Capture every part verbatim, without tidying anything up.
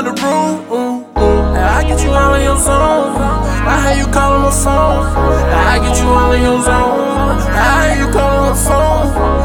out the room. I get you all in your zone. I hear you calling my phone. I get you all in your zone. I hear you calling my phone.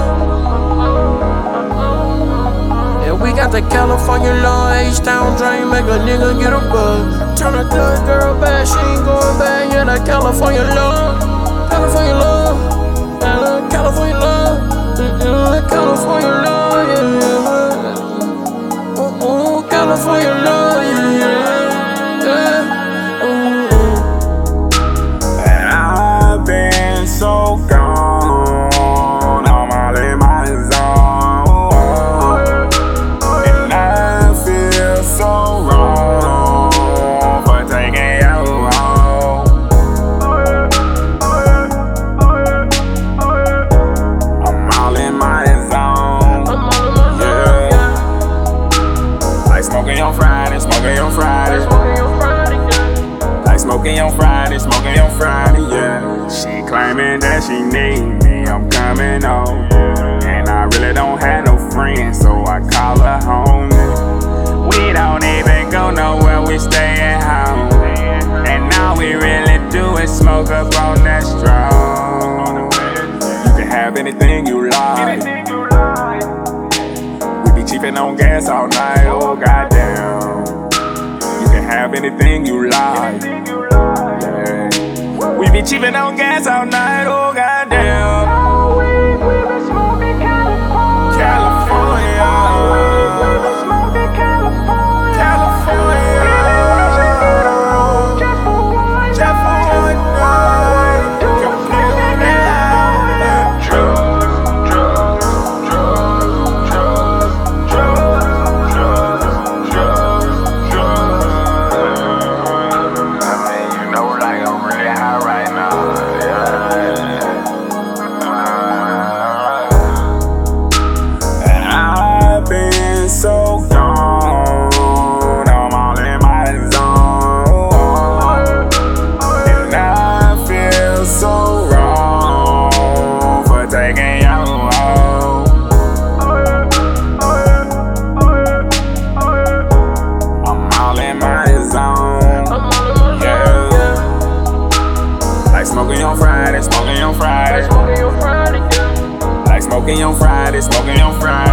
Yeah, we got the California law, H-Town drain, make a nigga get a bug. Turn a good girl bad, she ain't going back. Yeah, that California law, California law, yeah, California law, mm-mm, California law, yeah, yeah. Uh-uh, California law, yeah, yeah, yeah. Uh-uh. And I've been so gone, I'm all in my zone, and I feel so wrong for taking you home. I'm all in my zone, yeah. Like smoking on Friday, smoking on Friday. Like smoking on Friday, smoking on Friday, yeah. She claiming that she need me, I'm coming home. And I really don't have no friends, so I call her home. We don't even go nowhere, we stay at home. And all we really do is smoke up on that strong. You can have anything you like. We be cheapin' on gas all night, oh goddamn. You can have anything you like. Yeah. We be cheapin' on gas all night, oh goddamn. California, California, just for one night. Drugs, drugs, drugs, drugs, drugs, drugs, drugs, drugs. I mean, you know, like I'm really high right now. And I've been so gone, I'm all in my zone, and I feel so wrong for taking you home. I'm all in my zone, yeah. Like smoking on Friday, smoking on Friday. Like smoking on Friday, smoking on Friday.